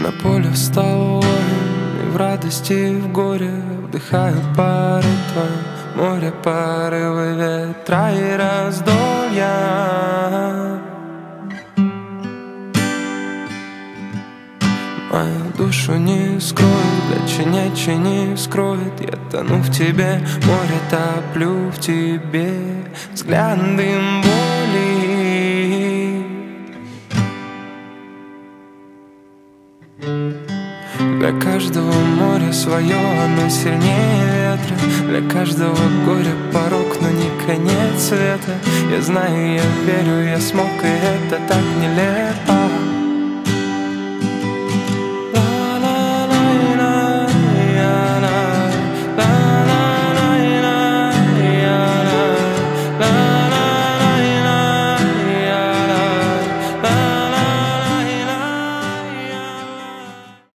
На поле встал воин, и в радости, и в горе вдыхаю пары твои, море, порывы ветра и раздолья. Мою душу не скроет, плечи не скроет. Я тону в тебе, море топлю в тебе, взглядом боли. Для каждого моря свое, оно сильнее ветра. Для каждого горя порог, но не конец света. Я знаю, я верю, я смог, и это так нелепо.